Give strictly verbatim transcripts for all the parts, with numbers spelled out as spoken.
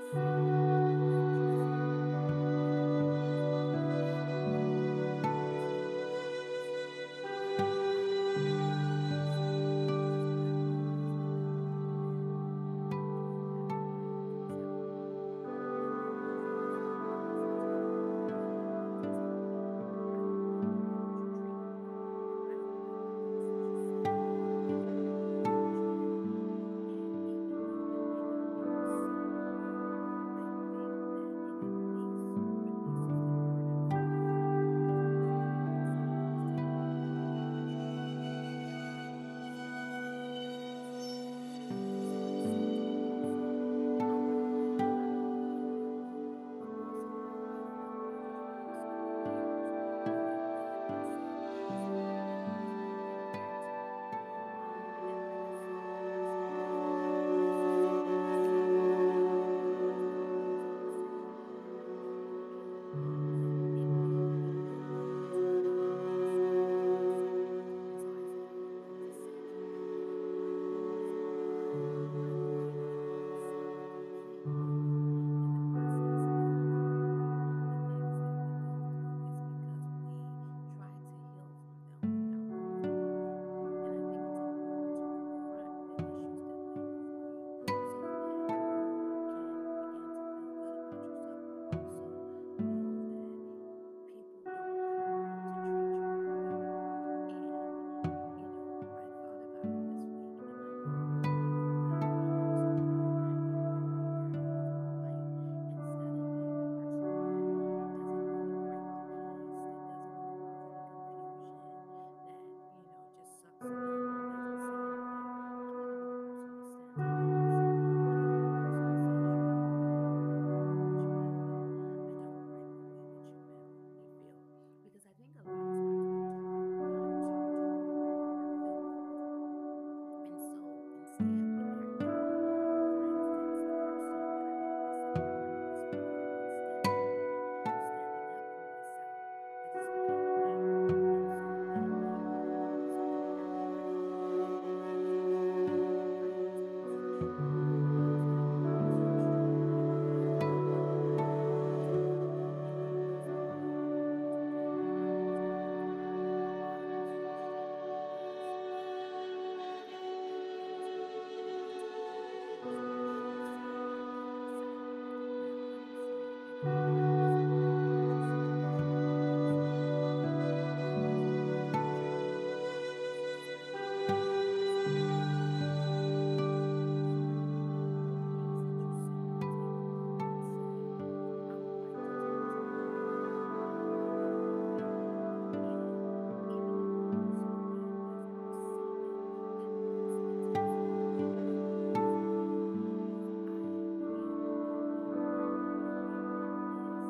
say the things that you say, and I think it is because you understand your purpose. Um, I believe in your mindset because what I realized at that moment that you have the right to tell me when there is a disconnect because I told you you have the right to tell me I don't like the way that you treated me, or I don't like the things that you said, or I don't like the way that you moved. And even though it may not be received well, I think that it at least releases the burden from you, from knowing when someone is taking advantage of you and you're not being respectful in your answer. Because at the same time, also, I might feel not only in that moment, but also how I felt over the course of the years when you may have been saying things that have really, really been mean to me. Um, and like I said, personally, I don't necessarily say everything to the words I was saying and how it made me feel, but it made me feel good to know that you understood what I was saying. And so I say all of that to say, Jamel, that the reason why I believe that you understand completely and in the process of conquering the things that we go through is because we try to heal from them without confronting them. And I think it's important to confront the issues that lay before you so that you can begin to feel good about yourself, but also know that people don't have a right to treat you any better. And, you know, I thought about it this week and I thought, you know what? I'm going to start doing that in every area of my life instead of being the person that doesn't want to break the peace, that doesn't want to cause any confusion, that, you know, just sucks it up and doesn't say anything. I'm going to be the person that stands up for myself. I'm going to be the person that says, you know, I don't like the way that you did that. I don't like the way that you made me feel. Because I think a lot of times we're taught not to talk about our feelings. And so instead, we act out. For instance, the first time that I had this in my heart this morning, instead of me standing up for myself, I just became angry. And so that anger was an area of my life where I had to be frustrated. And I was like, well, what's frustrating you? What what did I do wrong today? And it wasn't even about to do with what I was going through, but I was frustrated because of the fact that I was able to articulate things that I should have said but didn't say. Now, honestly, if I was in that exact situation and I had someone come to me and wasn't being respectful and was disrespectful, and I said, you know what, Jamel, I'm sorry, the things that you said, and I take a moment and say, I would like to talk to you about how that made me feel. And even if the person again doesn't receive it, at least it takes away the feeling from you. If I can't leave you where I can leave you, is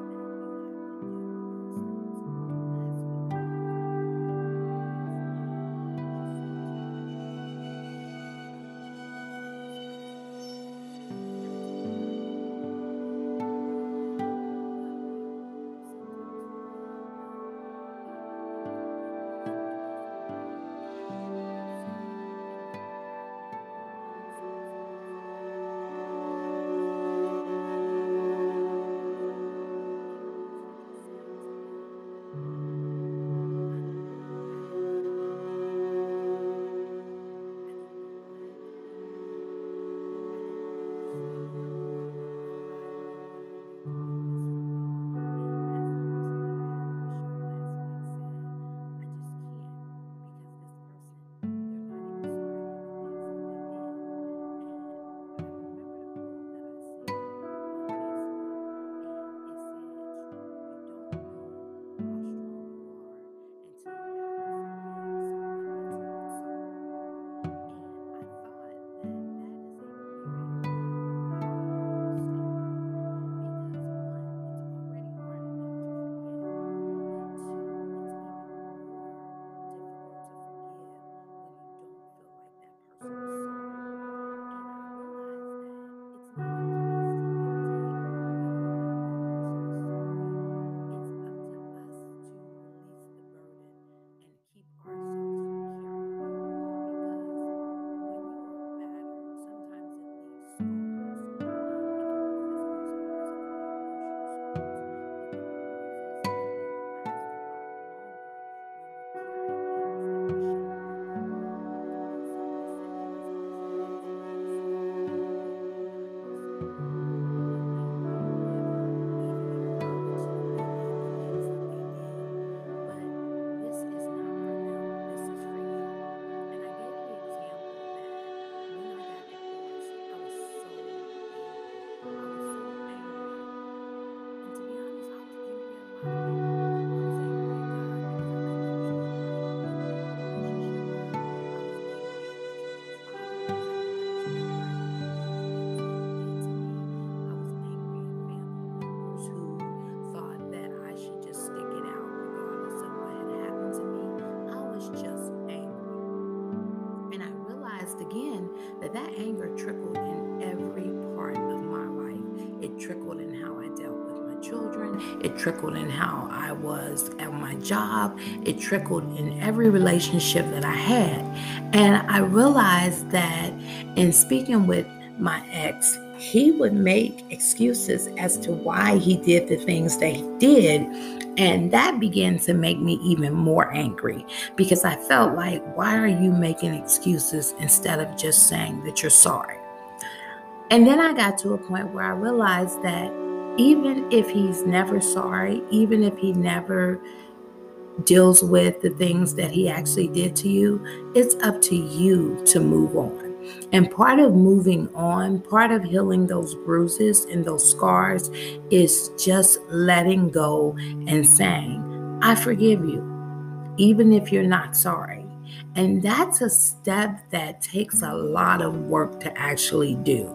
I was angry at God because I couldn't understand why He wouldn't make a relationship work. I was angry at my children's father because I couldn't understand why He would do the things that He did to me. I was angry at family members who thought that I should just stick it out regardless of what had happened to me. I was just angry. And I realized again that that anger trickled in every part of my life. It trickled in how I dealt with my children. It trickled in how I was at my job. It trickled in every relationship that I had. And I realized that in speaking with my ex, he would make excuses as to why he did the things that he did. And that began to make me even more angry because I felt like, why are you making excuses instead of just saying that you're sorry? And then I got to a point where I realized that even if he's never sorry, even if he never deals with the things that he actually did to you, it's up to you to move on. And part of moving on, part of healing those bruises and those scars is just letting go and saying, I forgive you, even if you're not sorry. And that's a step that takes a lot of work to actually do.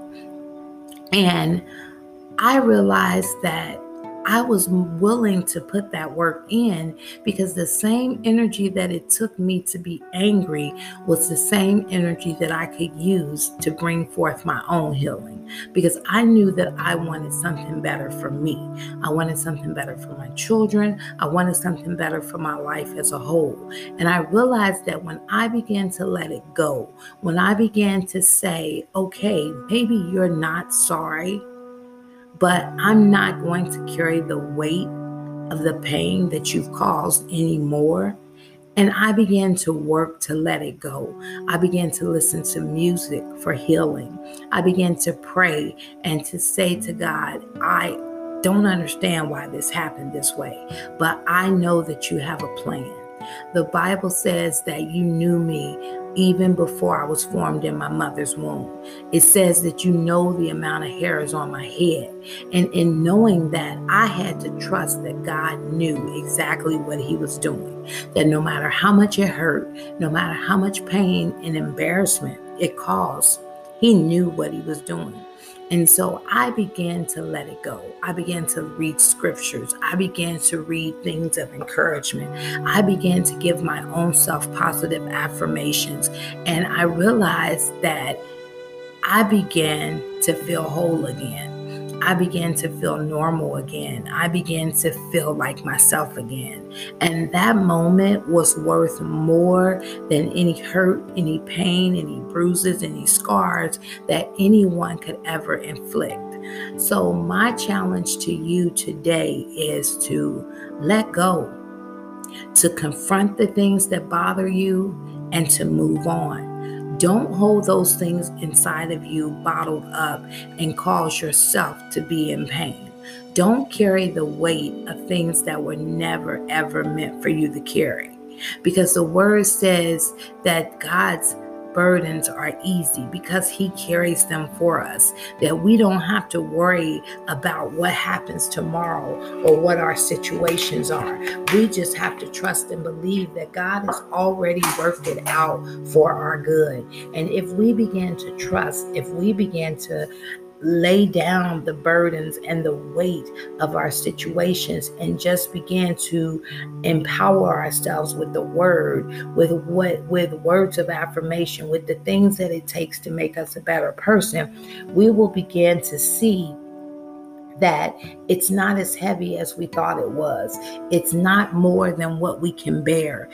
And I realized that I was willing to put that work in because the same energy that it took me to be angry was the same energy that I could use to bring forth my own healing, because I knew that I wanted something better for me. I wanted something better for my children. I wanted something better for my life as a whole. And I realized that when I began to let it go, when I began to say, okay, maybe you're not sorry, but I'm not going to carry the weight of the pain that you've caused anymore. And I began to work to let it go. I began to listen to music for healing. I began to pray and to say to God, I don't understand why this happened this way, but I know that you have a plan. The Bible says that you knew me even before I was formed in my mother's womb. It says that you know the amount of hairs on my head. And in knowing that, I had to trust that God knew exactly what he was doing. That no matter how much it hurt, no matter how much pain and embarrassment it caused, he knew what he was doing. And so I began to let it go. I began to read scriptures. I began to read things of encouragement. I began to give my own self positive affirmations. And I realized that I began to feel whole again. I began to feel normal again. I began to feel like myself again. And that moment was worth more than any hurt, any pain, any bruises, any scars that anyone could ever inflict. So my challenge to you today is to let go, to confront the things that bother you, and to move on. Don't hold those things inside of you bottled up and cause yourself to be in pain. Don't carry the weight of things that were never, ever meant for you to carry. Because the word says that God's burdens are easy because he carries them for us, that we don't have to worry about what happens tomorrow or what our situations are. We just have to trust and believe that God has already worked it out for our good. And if we begin to trust, if we begin to lay down the burdens and the weight of our situations and just begin to empower ourselves with the word, with what, with words of affirmation, with the things that it takes to make us a better person, we will begin to see that it's not as heavy as we thought it was. It's not more than what we can bear.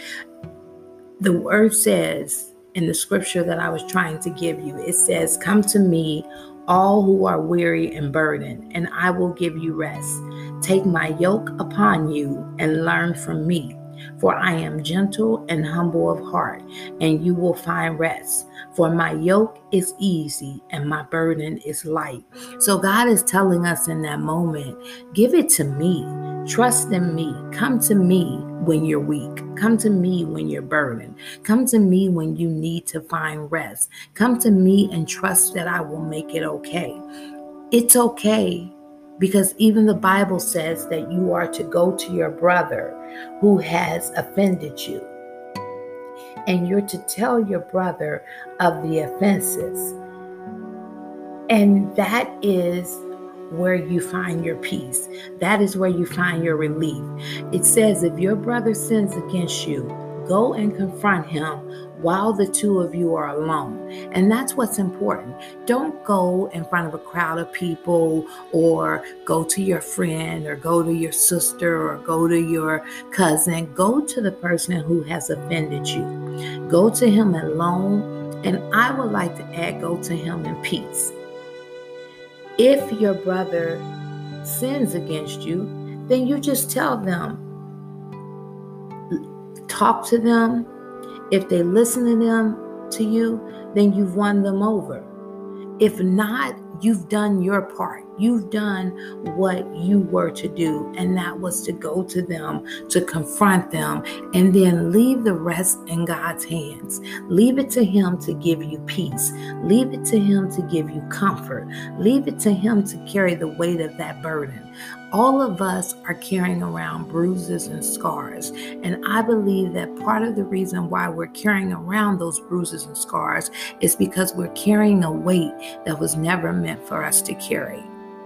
The word says in the scripture that I was trying to give you, it says, "Come to me, all who are weary and burdened, and I will give you rest. Take my yoke upon you and learn from me, for I am gentle and humble of heart, and you will find rest. For my yoke is easy and my burden is light." So God is telling us in that moment, give it to me. Trust in me. Come to me when you're weak. Come to me when you're burdened. Come to me when you need to find rest. Come to me and trust that I will make it okay. It's okay Because even the Bible says that you are to go to your brother who has offended you, and you're to tell your brother of the offenses. And that is where you find your peace. That is where you find your relief. It says, if your brother sins against you, go and confront him while the two of you are alone. And that's what's important. Don't go in front of a crowd of people, or go to your friend, or go to your sister, or go to your cousin. Go to the person who has offended you. Go to him alone. And I would like to add, go to him in peace. If your brother sins against you, then you just tell them. Talk to them. If they listen to them to you, then you've won them over. If not, you've done your part. You've done what you were to do, and that was to go to them, to confront them, and then leave the rest in God's hands. Leave it to him to give you peace. Leave it to him to give you comfort. Leave it to him to carry the weight of that burden. All of us are carrying around bruises and scars. And I believe that part of the reason why we're carrying around those bruises and scars is because we're carrying a weight that was never meant for us to carry.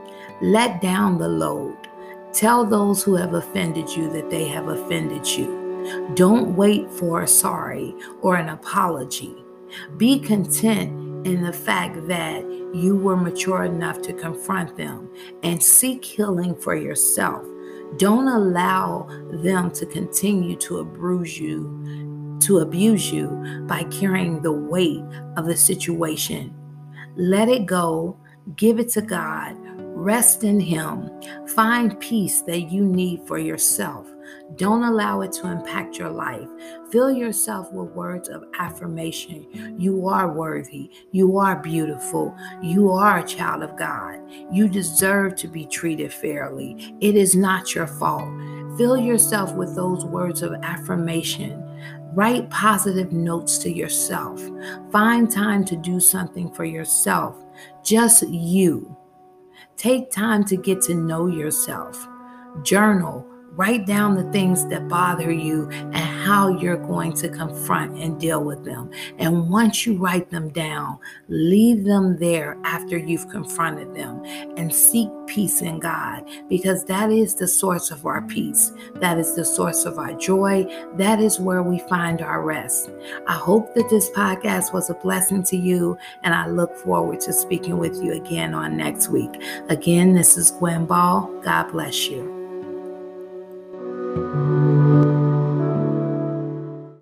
Let down the load. Tell those who have offended you that they have offended you. Don't wait for a sorry or an apology. Be content in the fact that you were mature enough to confront them, and seek healing for yourself. Don't allow them to continue to abuse you, to abuse you by carrying the weight of the situation. Let it go. Give it to God. Rest in him. Find peace that you need for yourself. Don't allow it to impact your life. Fill yourself with words of affirmation. You are worthy. You are beautiful. You are a child of God. You deserve to be treated fairly. It is not your fault. Fill yourself with those words of affirmation. Write positive notes to yourself. Find time to do something for yourself. Just you. Take time to get to know yourself. Journal. Write down the things that bother you and how you're going to confront and deal with them. And once you write them down, leave them there after you've confronted them, and seek peace in God, because that is the source of our peace. That is the source of our joy. That is where we find our rest. I hope that this podcast was a blessing to you, and I look forward to speaking with you again on next week. Again, this is Gwen Ball. God bless you.